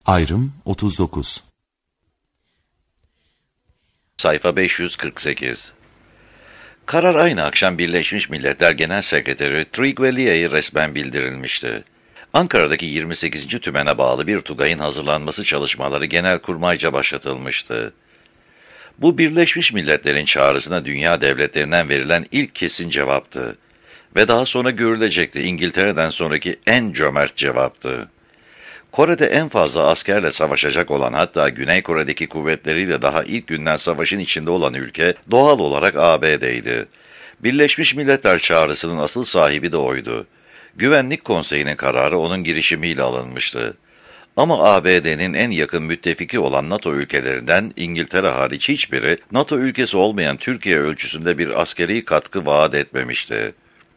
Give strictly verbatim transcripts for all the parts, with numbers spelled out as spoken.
Ayrım otuz dokuz. Sayfa beş yüz kırk sekiz. Karar aynı akşam Birleşmiş Milletler Genel Sekreteri Trygve-Lia'ya resmen bildirilmişti. Ankara'daki yirmi sekizinci tümene bağlı bir tugayın hazırlanması çalışmaları genelkurmayca başlatılmıştı. Bu Birleşmiş Milletler'in çağrısına dünya devletlerinden verilen ilk kesin cevaptı. Ve daha sonra görülecekti, İngiltere'den sonraki en cömert cevaptı. Kore'de en fazla askerle savaşacak olan, hatta Güney Kore'deki kuvvetleriyle daha ilk günden savaşın içinde olan ülke doğal olarak A B D'ydi. Birleşmiş Milletler çağrısının asıl sahibi de oydu. Güvenlik Konseyi'nin kararı onun girişimiyle alınmıştı. Ama A B D'nin en yakın müttefiki olan NATO ülkelerinden İngiltere hariç hiçbiri NATO ülkesi olmayan Türkiye ölçüsünde bir askeri katkı vaat etmemişti.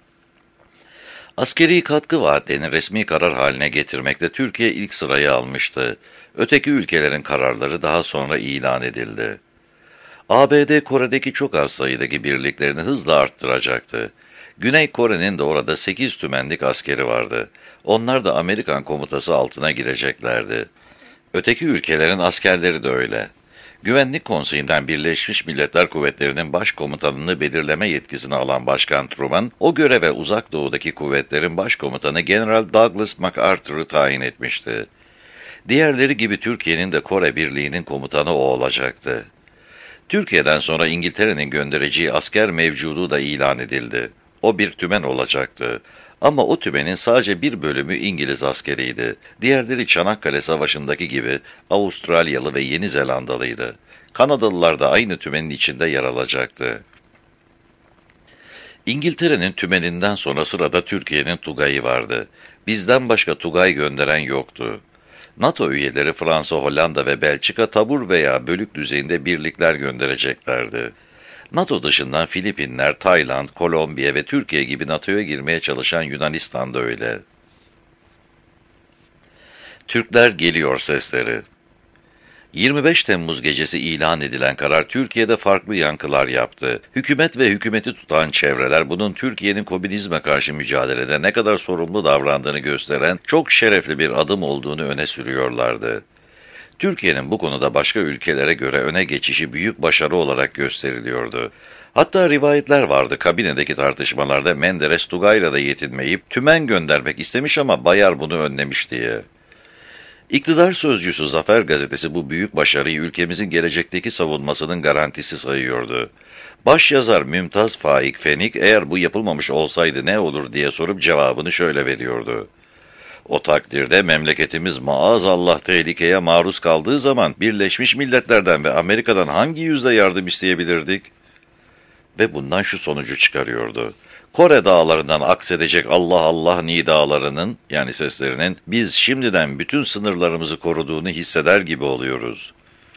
Askeri katkı vaatlerini resmi karar haline getirmekte Türkiye ilk sırayı almıştı. Öteki ülkelerin kararları daha sonra ilan edildi. A B D Kore'deki çok az sayıdaki birliklerini hızla arttıracaktı. Güney Kore'nin de orada sekiz tümenlik askeri vardı. Onlar da Amerikan komutası altına gireceklerdi. Öteki ülkelerin askerleri de öyle. Güvenlik Konseyi'nden Birleşmiş Milletler Kuvvetleri'nin başkomutanını belirleme yetkisini alan Başkan Truman, o göreve Uzak Doğu'daki kuvvetlerin başkomutanı General Douglas MacArthur'ı tayin etmişti. Diğerleri gibi Türkiye'nin de Kore Birliği'nin komutanı o olacaktı. Türkiye'den sonra İngiltere'nin göndereceği asker mevcudu da ilan edildi. O bir tümen olacaktı. Ama o tümenin sadece bir bölümü İngiliz askeriydi. Diğerleri Çanakkale Savaşı'ndaki gibi Avustralyalı ve Yeni Zelandalıydı. Kanadalılar da aynı tümenin içinde yer alacaktı. İngiltere'nin tümeninden sonra sırada Türkiye'nin Tugay'ı vardı. Bizden başka Tugay gönderen yoktu. NATO üyeleri Fransa, Hollanda ve Belçika tabur veya bölük düzeyinde birlikler göndereceklerdi. NATO dışından Filipinler, Tayland, Kolombiya ve Türkiye gibi NATO'ya girmeye çalışan Yunanistan da öyle. Türkler geliyor sesleri. yirmi beş Temmuz gecesi ilan edilen karar Türkiye'de farklı yankılar yaptı. Hükümet ve hükümeti tutan çevreler bunun Türkiye'nin komünizme karşı mücadelede ne kadar sorumlu davrandığını gösteren çok şerefli bir adım olduğunu öne sürüyorlardı. Türkiye'nin bu konuda başka ülkelere göre öne geçişi büyük başarı olarak gösteriliyordu. Hatta rivayetler vardı, kabinedeki tartışmalarda Menderes Tugay'la da yetinmeyip tümen göndermek istemiş ama Bayar bunu önlemiş diye. İktidar sözcüsü Zafer Gazetesi bu büyük başarıyı ülkemizin gelecekteki savunmasının garantisi sayıyordu. Başyazar Mümtaz Faik Fenik eğer bu yapılmamış olsaydı ne olur diye sorup cevabını şöyle veriyordu. O takdirde memleketimiz maazallah tehlikeye maruz kaldığı zaman Birleşmiş Milletler'den ve Amerika'dan hangi yüzle yardım isteyebilirdik? Ve bundan şu sonucu çıkarıyordu. Kore dağlarından aksedecek Allah Allah nidalarının, yani seslerinin, biz şimdiden bütün sınırlarımızı koruduğunu hisseder gibi oluyoruz.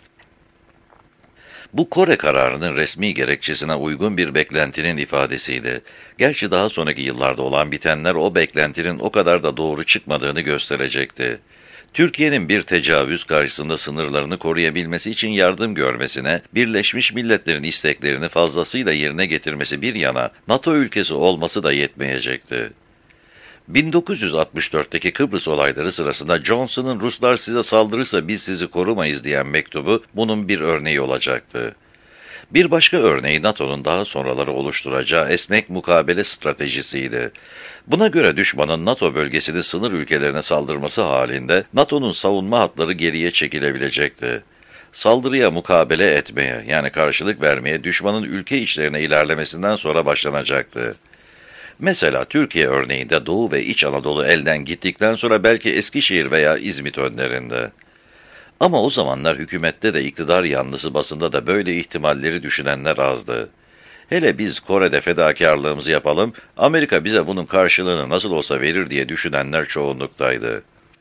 Bu Kore kararının resmi gerekçesine uygun bir beklentinin ifadesiydi. Gerçi daha sonraki yıllarda olan bitenler o beklentinin o kadar da doğru çıkmadığını gösterecekti. Türkiye'nin bir tecavüz karşısında sınırlarını koruyabilmesi için yardım görmesine, Birleşmiş Milletler'in isteklerini fazlasıyla yerine getirmesi bir yana, NATO ülkesi olması da yetmeyecekti. bin dokuz yüz altmış dörtteki Kıbrıs olayları sırasında Johnson'ın Ruslar size saldırırsa biz sizi korumayız diyen mektubu bunun bir örneği olacaktı. Bir başka örneği NATO'nun daha sonraları oluşturacağı esnek mukabele stratejisiydi. Buna göre düşmanın NATO bölgesini sınır ülkelerine saldırması halinde NATO'nun savunma hatları geriye çekilebilecekti. Saldırıya mukabele etmeye, yani karşılık vermeye düşmanın ülke içlerine ilerlemesinden sonra başlanacaktı. Mesela Türkiye örneğinde Doğu ve İç Anadolu elden gittikten sonra belki Eskişehir veya İzmit önlerinde. Ama o zamanlar hükümette de iktidar yanlısı basında da böyle ihtimalleri düşünenler azdı. Hele biz Kore'de fedakarlığımızı yapalım, Amerika bize bunun karşılığını nasıl olsa verir diye düşünenler çoğunluktaydı.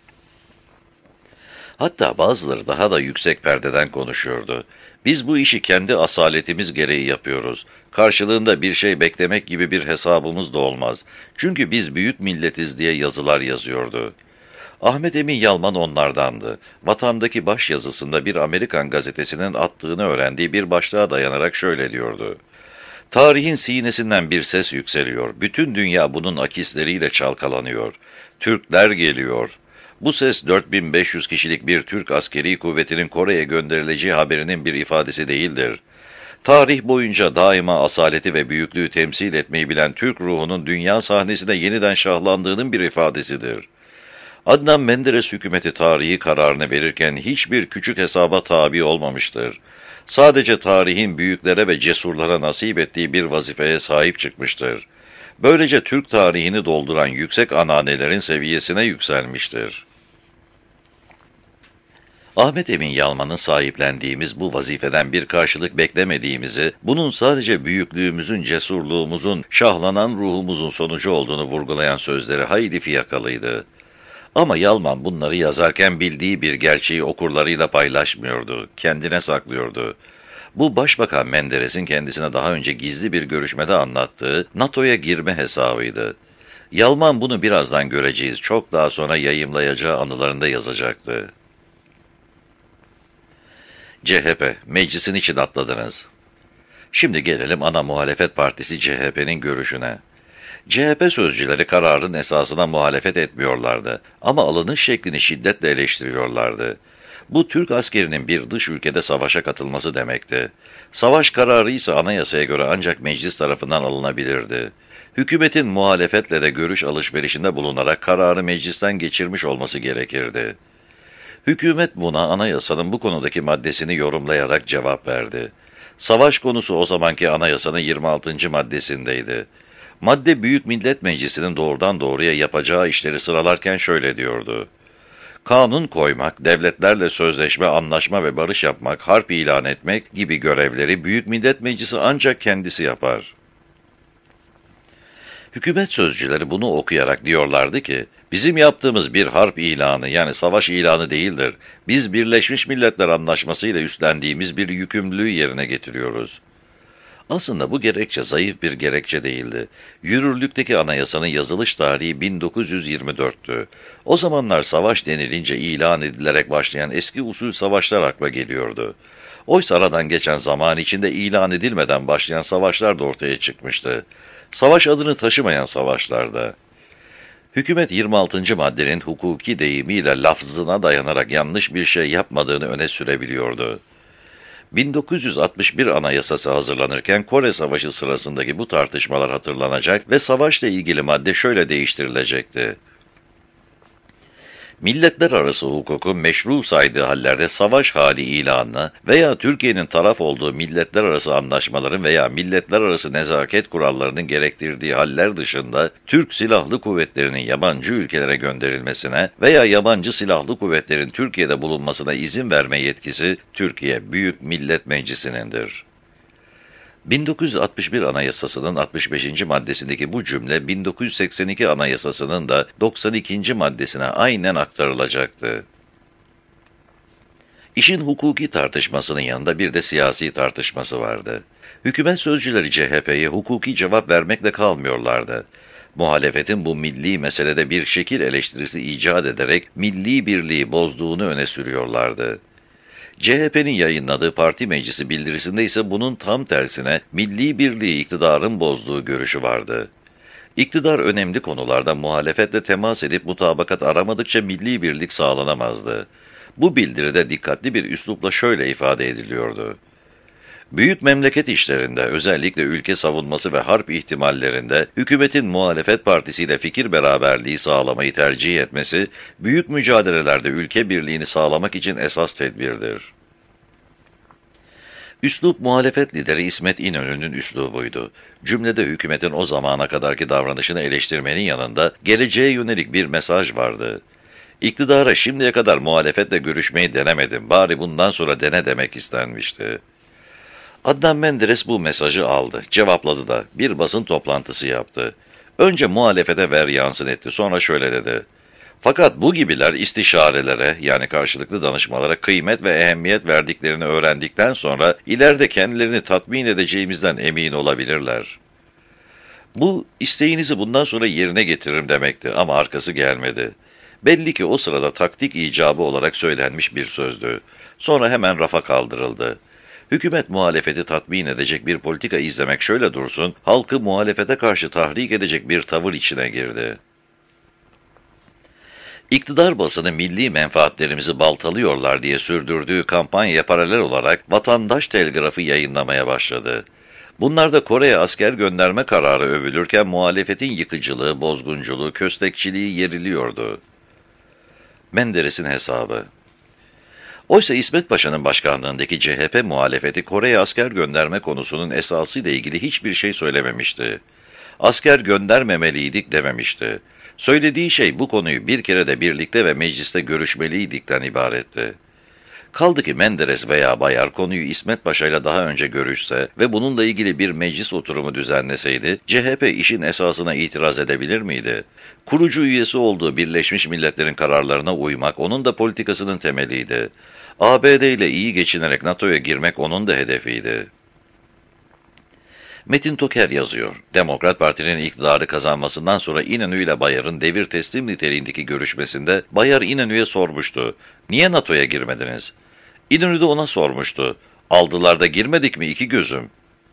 Hatta bazıları daha da yüksek perdeden konuşuyordu. Biz bu işi kendi asaletimiz gereği yapıyoruz. Karşılığında bir şey beklemek gibi bir hesabımız da olmaz. Çünkü biz büyük milletiz diye yazılar yazıyordu. Ahmet Emin Yalman onlardandı. Vatandaki başyazısında bir Amerikan gazetesinin attığını öğrendiği bir başlığa dayanarak şöyle diyordu. Tarihin sinesinden bir ses yükseliyor. Bütün dünya bunun akisleriyle çalkalanıyor. Türkler geliyor. Bu ses dört bin beş yüz kişilik bir Türk askeri kuvvetinin Kore'ye gönderileceği haberinin bir ifadesi değildir. Tarih boyunca daima asaleti ve büyüklüğü temsil etmeyi bilen Türk ruhunun dünya sahnesinde yeniden şahlandığının bir ifadesidir. Adnan Menderes hükümeti tarihi kararını verirken hiçbir küçük hesaba tabi olmamıştır. Sadece tarihin büyüklere ve cesurlara nasip ettiği bir vazifeye sahip çıkmıştır. Böylece Türk tarihini dolduran yüksek ananelerin seviyesine yükselmiştir. Ahmet Emin Yalman'ın sahiplendiğimiz bu vazifeden bir karşılık beklemediğimizi, bunun sadece büyüklüğümüzün, cesurluğumuzun, şahlanan ruhumuzun sonucu olduğunu vurgulayan sözleri hayli fiyakalıydı. Ama Yalman bunları yazarken bildiği bir gerçeği okurlarıyla paylaşmıyordu, kendine saklıyordu. Bu Başbakan Menderes'in kendisine daha önce gizli bir görüşmede anlattığı NATO'ya girme hesabıydı. Yalman bunu birazdan göreceğiz, çok daha sonra yayımlayacağı anılarında yazacaktı. C H P, meclisin için atladınız. Şimdi gelelim ana muhalefet partisi C H P'nin görüşüne. C H P sözcüleri kararın esasına muhalefet etmiyorlardı ama alınış şeklini şiddetle eleştiriyorlardı. Bu Türk askerinin bir dış ülkede savaşa katılması demekti. Savaş kararı ise anayasaya göre ancak meclis tarafından alınabilirdi. Hükümetin muhalefetle de görüş alışverişinde bulunarak kararı meclisten geçirmiş olması gerekirdi. Hükümet buna anayasanın bu konudaki maddesini yorumlayarak cevap verdi. Savaş konusu o zamanki anayasanın yirmi altıncı maddesindeydi. Madde Büyük Millet Meclisi'nin doğrudan doğruya yapacağı işleri sıralarken şöyle diyordu. Kanun koymak, devletlerle sözleşme, anlaşma ve barış yapmak, harp ilan etmek gibi görevleri Büyük Millet Meclisi ancak kendisi yapar. Hükümet sözcüleri bunu okuyarak diyorlardı ki, bizim yaptığımız bir harp ilanı yani savaş ilanı değildir. Biz Birleşmiş Milletler Anlaşması ile üstlendiğimiz bir yükümlülüğü yerine getiriyoruz. Aslında bu gerekçe zayıf bir gerekçe değildi. Yürürlükteki anayasanın yazılış tarihi bin dokuz yüz yirmi dörttü. O zamanlar savaş denilince ilan edilerek başlayan eski usul savaşlar akla geliyordu. Oysa aradan geçen zaman içinde ilan edilmeden başlayan savaşlar da ortaya çıkmıştı. Savaş adını taşımayan savaşlarda. Hükümet yirmi altıncı maddenin hukuki deyimiyle lafzına dayanarak yanlış bir şey yapmadığını öne sürebiliyordu. bin dokuz yüz altmış bir Anayasası hazırlanırken Kore Savaşı sırasındaki bu tartışmalar hatırlanacak ve savaşla ilgili madde şöyle değiştirilecekti. Milletler arası hukukun meşru saydığı hallerde savaş hali ilanına veya Türkiye'nin taraf olduğu milletler arası anlaşmaların veya milletler arası nezaket kurallarının gerektirdiği haller dışında Türk Silahlı Kuvvetleri'nin yabancı ülkelere gönderilmesine veya yabancı silahlı kuvvetlerin Türkiye'de bulunmasına izin verme yetkisi Türkiye Büyük Millet Meclisi'nindir. bin dokuz yüz altmış bir Anayasası'nın altmış beşinci maddesindeki bu cümle bin dokuz yüz seksen iki Anayasası'nın da doksan ikinci maddesine aynen aktarılacaktı. İşin hukuki tartışmasının yanında bir de siyasi tartışması vardı. Hükümet sözcüleri C H P'ye hukuki cevap vermekle kalmıyorlardı. Muhalefetin bu milli meselede bir şekil eleştirisi icat ederek milli birliği bozduğunu öne sürüyorlardı. C H P'nin yayınladığı parti meclisi bildirisinde ise bunun tam tersine milli birliği iktidarın bozduğu görüşü vardı. İktidar önemli konularda muhalefetle temas edip mutabakat aramadıkça milli birlik sağlanamazdı. Bu bildiride dikkatli bir üslupla şöyle ifade ediliyordu. Büyük memleket işlerinde, özellikle ülke savunması ve harp ihtimallerinde hükümetin muhalefet partisiyle fikir beraberliği sağlamayı tercih etmesi, büyük mücadelelerde ülke birliğini sağlamak için esas tedbirdir. Üslup muhalefet lideri İsmet İnönü'nün üslubuydu. Cümlede hükümetin o zamana kadarki davranışını eleştirmenin yanında geleceğe yönelik bir mesaj vardı. İktidara şimdiye kadar muhalefetle görüşmeyi denemedim, bari bundan sonra dene demek istenmişti. Adnan Menderes bu mesajı aldı, cevapladı da bir basın toplantısı yaptı. Önce muhalefete ver yansın etti, sonra şöyle dedi. Fakat bu gibiler istişarelere yani karşılıklı danışmalara kıymet ve ehemmiyet verdiklerini öğrendikten sonra ileride kendilerini tatmin edeceğimizden emin olabilirler. Bu isteğinizi bundan sonra yerine getiririm demekti ama arkası gelmedi. Belli ki o sırada taktik icabı olarak söylenmiş bir sözdü. Sonra hemen rafa kaldırıldı. Hükümet muhalefeti tatmin edecek bir politika izlemek şöyle dursun, halkı muhalefete karşı tahrik edecek bir tavır içine girdi. İktidar basını milli menfaatlerimizi baltalıyorlar diye sürdürdüğü kampanyaya paralel olarak vatandaş telgrafı yayınlamaya başladı. Bunlarda Kore'ye asker gönderme kararı övülürken muhalefetin yıkıcılığı, bozgunculuğu, köstekçiliği yeriliyordu. Menderes'in hesabı. Oysa İsmet Paşa'nın başkanlığındaki C H P muhalefeti Kore'ye asker gönderme konusunun esasıyla ilgili hiçbir şey söylememişti. Asker göndermemeliydik dememişti. Söylediği şey bu konuyu bir kere de birlikte ve mecliste görüşmeliydikten ibaretti. Kaldı ki Menderes veya Bayar konuyu İsmet Paşa ile daha önce görüşse ve bununla ilgili bir meclis oturumu düzenleseydi, C H P işin esasına itiraz edebilir miydi? Kurucu üyesi olduğu Birleşmiş Milletler'in kararlarına uymak onun da politikasının temeliydi. A B D ile iyi geçinerek NATO'ya girmek onun da hedefiydi. Metin Toker yazıyor. Demokrat Parti'nin iktidarı kazanmasından sonra İnönü ile Bayar'ın devir teslim niteliğindeki görüşmesinde Bayar İnönü'ye sormuştu. Niye NATO'ya girmediniz? İnönü de ona sormuştu. Aldılar da girmedik mi iki gözüm?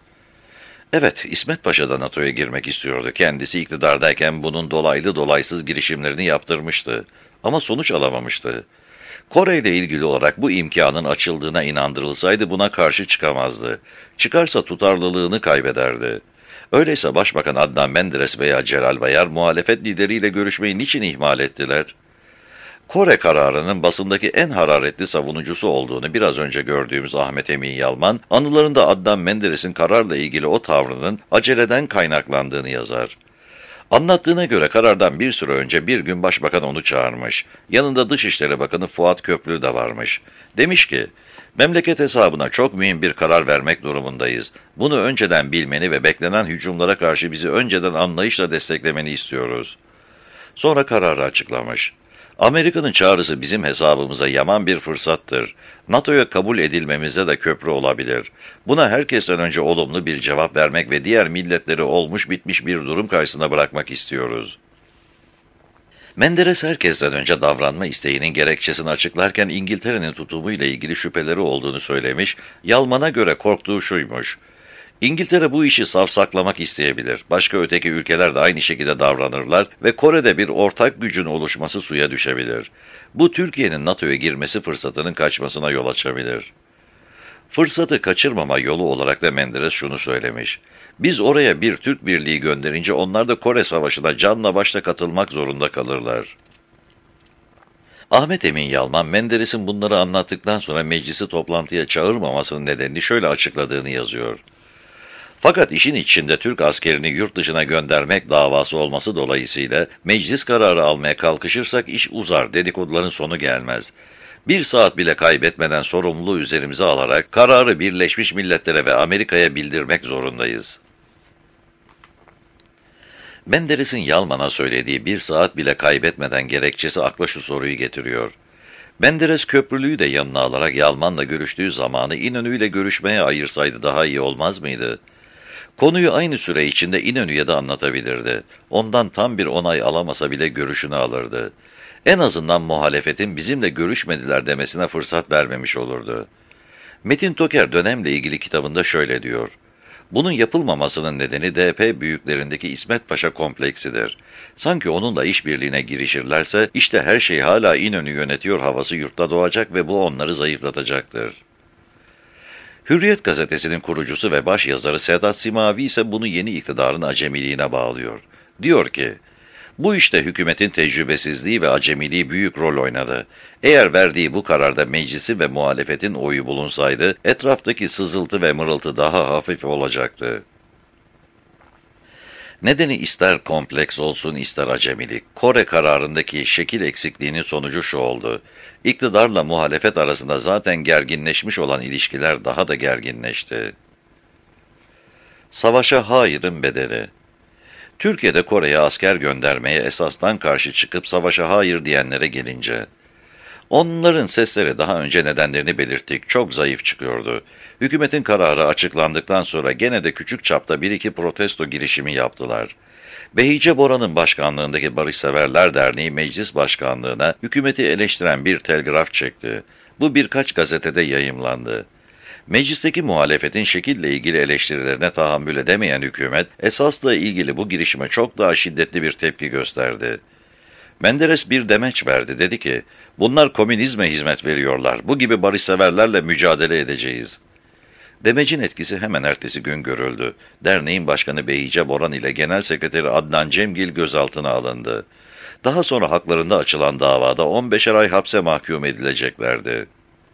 Evet, İsmet Paşa da NATO'ya girmek istiyordu. Kendisi iktidardayken bunun dolaylı dolaysız girişimlerini yaptırmıştı. Ama sonuç alamamıştı. Kore ile ilgili olarak bu imkanın açıldığına inandırılsaydı buna karşı çıkamazdı. Çıkarsa tutarlılığını kaybederdi. Öyleyse Başbakan Adnan Menderes veya Celal Bayar muhalefet lideriyle görüşmeyi niçin ihmal ettiler? Kore kararının basındaki en hararetli savunucusu olduğunu biraz önce gördüğümüz Ahmet Emin Yalman, anılarında Adnan Menderes'in kararla ilgili o tavrının aceleden kaynaklandığını yazar. Anlattığına göre karardan bir süre önce bir gün başbakan onu çağırmış. Yanında Dışişleri Bakanı Fuat Köprülü de varmış. Demiş ki, memleket hesabına çok mühim bir karar vermek durumundayız. Bunu önceden bilmeni ve beklenen hücumlara karşı bizi önceden anlayışla desteklemeni istiyoruz. Sonra kararı açıklamış. Amerika'nın çağrısı bizim hesabımıza yaman bir fırsattır. NATO'ya kabul edilmemize de köprü olabilir. Buna herkesten önce olumlu bir cevap vermek ve diğer milletleri olmuş bitmiş bir durum karşısına bırakmak istiyoruz. Menderes herkesten önce davranma isteğinin gerekçesini açıklarken İngiltere'nin tutumuyla ilgili şüpheleri olduğunu söylemiş, Yalman'a göre korktuğu şuymuş. İngiltere bu işi savsaklamak isteyebilir. Başka öteki ülkeler de aynı şekilde davranırlar ve Kore'de bir ortak gücün oluşması suya düşebilir. Bu Türkiye'nin NATO'ya girmesi fırsatının kaçmasına yol açabilir. Fırsatı kaçırmama yolu olarak da Menderes şunu söylemiş. Biz oraya bir Türk birliği gönderince onlar da Kore Savaşı'na canla başla katılmak zorunda kalırlar. Ahmet Emin Yalman, Menderes'in bunları anlattıktan sonra meclisi toplantıya çağırmamasının nedenini şöyle açıkladığını yazıyor. Fakat işin içinde Türk askerini yurt dışına göndermek davası olması dolayısıyla meclis kararı almaya kalkışırsak iş uzar, dedikoduların sonu gelmez. Bir saat bile kaybetmeden sorumluluğu üzerimize alarak kararı Birleşmiş Milletler'e ve Amerika'ya bildirmek zorundayız. Menderes'in Yalman'a söylediği bir saat bile kaybetmeden gerekçesi akla şu soruyu getiriyor. Menderes Köprülü'yü de yanına alarak Yalman'la görüştüğü zamanı İnönü'yle görüşmeye ayırsaydı daha iyi olmaz mıydı? Konuyu aynı süre içinde İnönü'ye de anlatabilirdi. Ondan tam bir onay alamasa bile görüşünü alırdı. En azından muhalefetin bizimle görüşmediler demesine fırsat vermemiş olurdu. Metin Toker dönemle ilgili kitabında şöyle diyor. Bunun yapılmamasının nedeni D P büyüklerindeki İsmet Paşa kompleksidir. Sanki onunla işbirliğine girişirlerse işte her şey hala İnönü yönetiyor havası yurtta doğacak ve bu onları zayıflatacaktır. Hürriyet gazetesinin kurucusu ve başyazarı Sedat Simavi ise bunu yeni iktidarın acemiliğine bağlıyor. Diyor ki, bu işte hükümetin tecrübesizliği ve acemiliği büyük rol oynadı. Eğer verdiği bu kararda meclisi ve muhalefetin oyu bulunsaydı, etraftaki sızıltı ve mırıltı daha hafif olacaktı. Nedeni ister kompleks olsun ister acemilik, Kore kararındaki şekil eksikliğinin sonucu şu oldu. İktidarla muhalefet arasında zaten gerginleşmiş olan ilişkiler daha da gerginleşti. Savaşa hayırın bedeli. Türkiye'de Kore'ye asker göndermeye esasdan karşı çıkıp savaşa hayır diyenlere gelince, onların sesleri daha önce nedenlerini belirttik, çok zayıf çıkıyordu. Hükümetin kararı açıklandıktan sonra gene de küçük çapta bir iki protesto girişimi yaptılar. Behice Bora'nın başkanlığındaki Barışseverler Derneği Meclis Başkanlığı'na hükümeti eleştiren bir telgraf çekti. Bu birkaç gazetede yayımlandı. Meclisteki muhalefetin şekille ilgili eleştirilerine tahammül edemeyen hükümet, esasla ilgili bu girişime çok daha şiddetli bir tepki gösterdi. Menderes bir demeç verdi. Dedi ki, bunlar komünizme hizmet veriyorlar. Bu gibi barışseverlerle mücadele edeceğiz. Demecin etkisi hemen ertesi gün görüldü. Derneğin başkanı Behice Boran ile genel sekreteri Adnan Cemgil gözaltına alındı. Daha sonra haklarında açılan davada on beşer ay hapse mahkum edileceklerdi.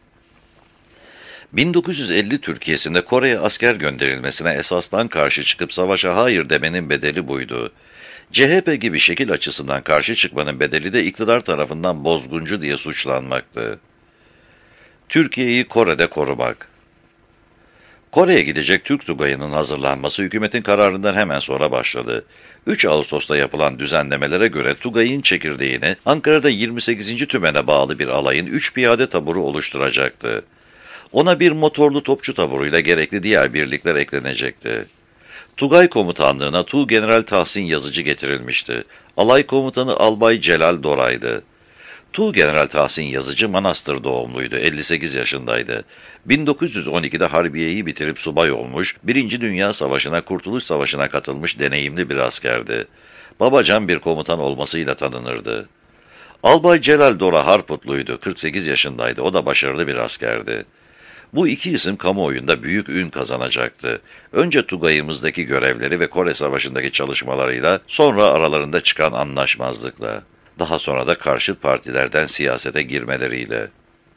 bin dokuz yüz elli Türkiye'sinde Kore'ye asker gönderilmesine esasdan karşı çıkıp savaşa hayır demenin bedeli buydu. C H P gibi şekil açısından karşı çıkmanın bedeli de iktidar tarafından bozguncu diye suçlanmaktı. Türkiye'yi Kore'de korumak. Kore'ye gidecek Türk Tugayı'nın hazırlanması hükümetin kararından hemen sonra başladı. üç Ağustos'ta yapılan düzenlemelere göre Tugay'ın çekirdeğini Ankara'da yirmi sekizinci Tümen'e bağlı bir alayın üç piyade taburu oluşturacaktı. Ona bir motorlu topçu taburuyla gerekli diğer birlikler eklenecekti. Tugay komutanlığına Tuğgeneral Tahsin Yazıcı getirilmişti. Alay komutanı Albay Celal Doray'dı. Tuğgeneral Tahsin Yazıcı Manastır doğumluydu, elli sekiz yaşındaydı. bin dokuz yüz on ikide Harbiye'yi bitirip subay olmuş, Birinci Dünya Savaşı'na, Kurtuluş Savaşı'na katılmış deneyimli bir askerdi. Babacan bir komutan olmasıyla tanınırdı. Albay Celal Dora Harputluydu, kırk sekiz yaşındaydı, o da başarılı bir askerdi. Bu iki isim kamuoyunda büyük ün kazanacaktı. Önce Tugay'ımızdaki görevleri ve Kore Savaşı'ndaki çalışmalarıyla, sonra aralarında çıkan anlaşmazlıkla, daha sonra da karşıt partilerden siyasete girmeleriyle.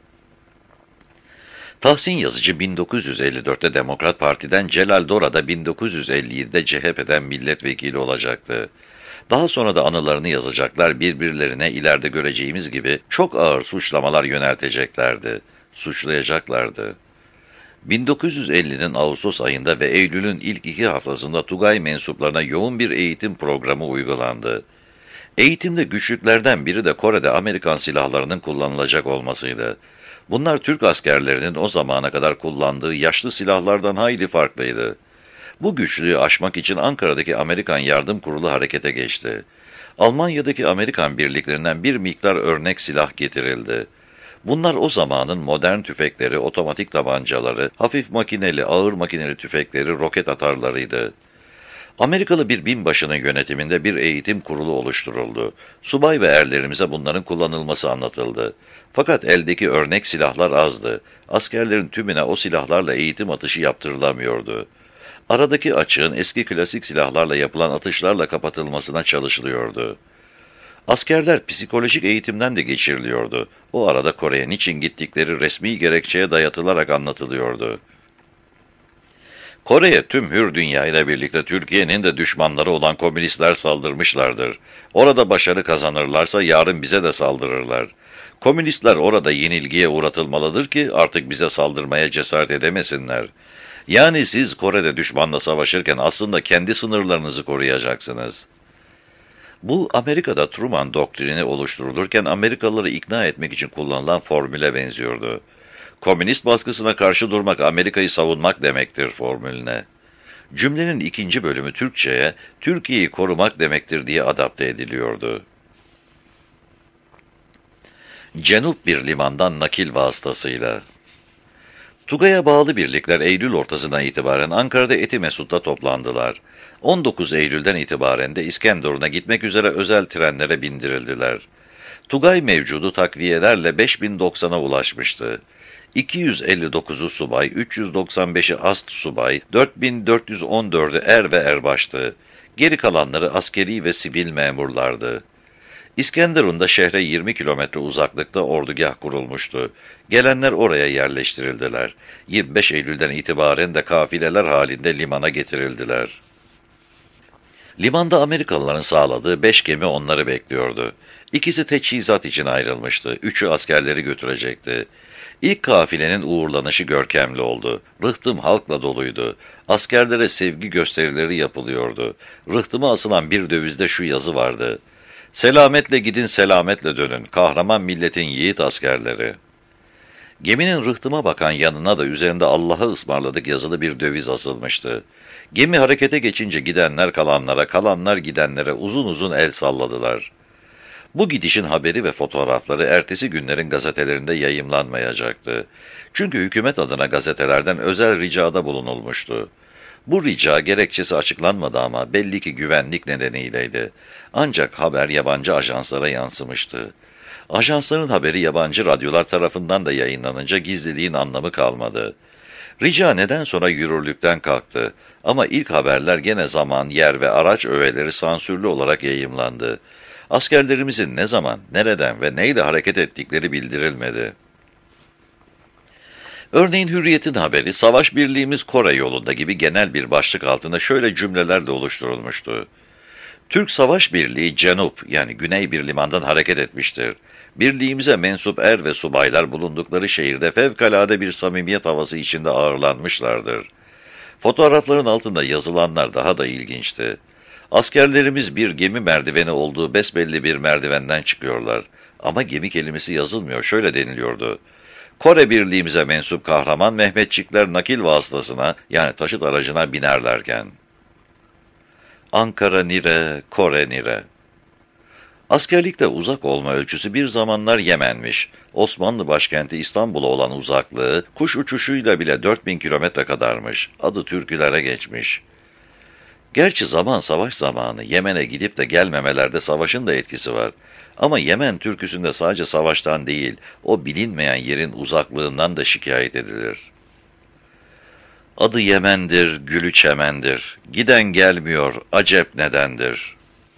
Tahsin Yazıcı bin dokuz yüz elli dörtte Demokrat Parti'den, Celal Dora da bin dokuz yüz elli yedide C H P'den milletvekili olacaktı. Daha sonra da anılarını yazacaklar, birbirlerine ileride göreceğimiz gibi çok ağır suçlamalar yönelteceklerdi, suçlayacaklardı. bin dokuz yüz ellinin Ağustos ayında ve Eylül'ün ilk iki haftasında Tugay mensuplarına yoğun bir eğitim programı uygulandı. Eğitimde güçlüklerden biri de Kore'de Amerikan silahlarının kullanılacak olmasıydı. Bunlar Türk askerlerinin o zamana kadar kullandığı yaşlı silahlardan hayli farklıydı. Bu güçlüğü aşmak için Ankara'daki Amerikan Yardım Kurulu harekete geçti. Almanya'daki Amerikan birliklerinden bir miktar örnek silah getirildi. Bunlar o zamanın modern tüfekleri, otomatik tabancaları, hafif makineli, ağır makineli tüfekleri, roket atarlarıydı. Amerikalı bir binbaşının yönetiminde bir eğitim kurulu oluşturuldu. Subay ve erlerimize bunların kullanılması anlatıldı. Fakat eldeki örnek silahlar azdı. Askerlerin tümüne o silahlarla eğitim atışı yaptırılamıyordu. Aradaki açığın eski klasik silahlarla yapılan atışlarla kapatılmasına çalışılıyordu. Askerler psikolojik eğitimden de geçiriliyordu. O arada Kore'ye niçin gittikleri resmi gerekçeye dayatılarak anlatılıyordu. Kore'ye tüm hür dünya ile birlikte Türkiye'nin de düşmanları olan komünistler saldırmışlardır. Orada başarı kazanırlarsa yarın bize de saldırırlar. Komünistler orada yenilgiye uğratılmalıdır ki artık bize saldırmaya cesaret edemesinler. Yani siz Kore'de düşmanla savaşırken aslında kendi sınırlarınızı koruyacaksınız. Bu Amerika'da Truman doktrini oluşturulurken Amerikalıları ikna etmek için kullanılan formüle benziyordu. Komünist baskısına karşı durmak Amerika'yı savunmak demektir formülüne. Cümlenin ikinci bölümü Türkçe'ye Türkiye'yi korumak demektir diye adapte ediliyordu. Cenup bir limandan nakil vasıtasıyla. Tugay'a bağlı birlikler Eylül ortasından itibaren Ankara'da Etimesut'ta toplandılar. on dokuz Eylül'den itibaren de İskenderun'a gitmek üzere özel trenlere bindirildiler. Tugay mevcudu takviyelerle beş bin doksana ulaşmıştı. iki yüz elli dokuzu subay, üç yüz doksan beşi ast subay, dört bin dört yüz on dördü er ve erbaştı. Geri kalanları askeri ve sivil memurlardı. İskenderun'da şehre yirmi kilometre uzaklıkta ordugah kurulmuştu. Gelenler oraya yerleştirildiler. yirmi beş Eylül'den itibaren de kafileler halinde limana getirildiler. Limanda Amerikalıların sağladığı beş gemi onları bekliyordu. İkisi teçhizat için ayrılmıştı. Üçü askerleri götürecekti. İlk kafilenin uğurlanışı görkemli oldu. Rıhtım halkla doluydu. Askerlere sevgi gösterileri yapılıyordu. Rıhtıma asılan bir dövizde şu yazı vardı: "Selametle gidin, selametle dönün. Kahraman milletin yiğit askerleri." Geminin rıhtıma bakan yanına da üzerinde "Allah'a ısmarladık" yazılı bir döviz asılmıştı. Gemi harekete geçince gidenler kalanlara, kalanlar gidenlere uzun uzun el salladılar. Bu gidişin haberi ve fotoğrafları ertesi günlerin gazetelerinde yayımlanmayacaktı. Çünkü hükümet adına gazetelerden özel ricada bulunulmuştu. Bu rica gerekçesi açıklanmadı ama belli ki güvenlik nedeniyleydi. Ancak haber yabancı ajanslara yansımıştı. Ajansların haberi yabancı radyolar tarafından da yayınlanınca gizliliğin anlamı kalmadı. Rica neden sonra yürürlükten kalktı ama ilk haberler gene zaman, yer ve araç öğeleri sansürlü olarak yayımlandı. Askerlerimizin ne zaman, nereden ve neyle hareket ettikleri bildirilmedi. Örneğin Hürriyet'in haberi, savaş birliğimiz Kore yolunda gibi genel bir başlık altında şöyle cümlelerle oluşturulmuştu. Türk Savaş Birliği Cenup yani güney bir limandan hareket etmiştir. Birliğimize mensup er ve subaylar bulundukları şehirde fevkalade bir samimiyet havası içinde ağırlanmışlardır. Fotoğrafların altında yazılanlar daha da ilginçti. Askerlerimiz bir gemi merdiveni olduğu besbelli bir merdivenden çıkıyorlar. Ama gemi kelimesi yazılmıyor, şöyle deniliyordu. Kore birliğimize mensup kahraman Mehmetçikler nakil vasıtasına yani taşıt aracına binerlerken. Ankara nire, Kore nire. Askerlikte uzak olma ölçüsü bir zamanlar Yemen'miş. Osmanlı başkenti İstanbul'a olan uzaklığı kuş uçuşuyla bile dört bin kilometre kadarmış. Adı türkülere geçmiş. Gerçi zaman savaş zamanı Yemen'e gidip de gelmemelerde savaşın da etkisi var. Ama Yemen türküsünde sadece savaştan değil, o bilinmeyen yerin uzaklığından da şikayet edilir. Adı Yemen'dir, gülü çemendir. Giden gelmiyor, acep nedendir.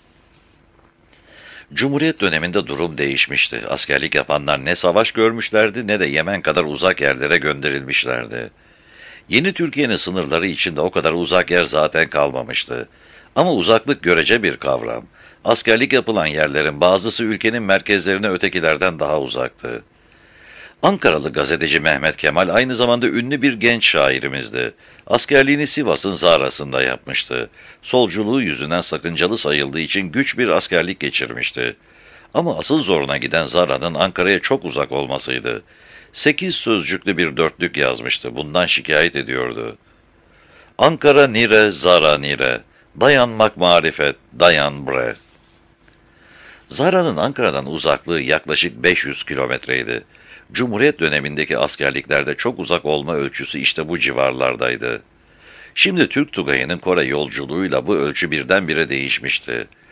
Cumhuriyet döneminde durum değişmişti. Askerlik yapanlar ne savaş görmüşlerdi ne de Yemen kadar uzak yerlere gönderilmişlerdi. Yeni Türkiye'nin sınırları içinde o kadar uzak yer zaten kalmamıştı. Ama uzaklık görece bir kavram. Askerlik yapılan yerlerin bazısı ülkenin merkezlerine ötekilerden daha uzaktı. Ankaralı gazeteci Mehmet Kemal aynı zamanda ünlü bir genç şairimizdi. Askerliğini Sivas'ın Zara'sında yapmıştı. Solculuğu yüzünden sakıncalı sayıldığı için güç bir askerlik geçirmişti. Ama asıl zoruna giden Zara'nın Ankara'ya çok uzak olmasıydı. Sekiz sözcüklü bir dörtlük yazmıştı. Bundan şikayet ediyordu. Ankara nire, Zara nire. Dayanmak marifet, dayan bre. Zara'nın Ankara'dan uzaklığı yaklaşık beş yüz kilometreydi. Cumhuriyet dönemindeki askerliklerde çok uzak olma ölçüsü işte bu civarlardaydı. Şimdi Türk Tugayı'nın Kore yolculuğuyla bu ölçü birdenbire değişmişti.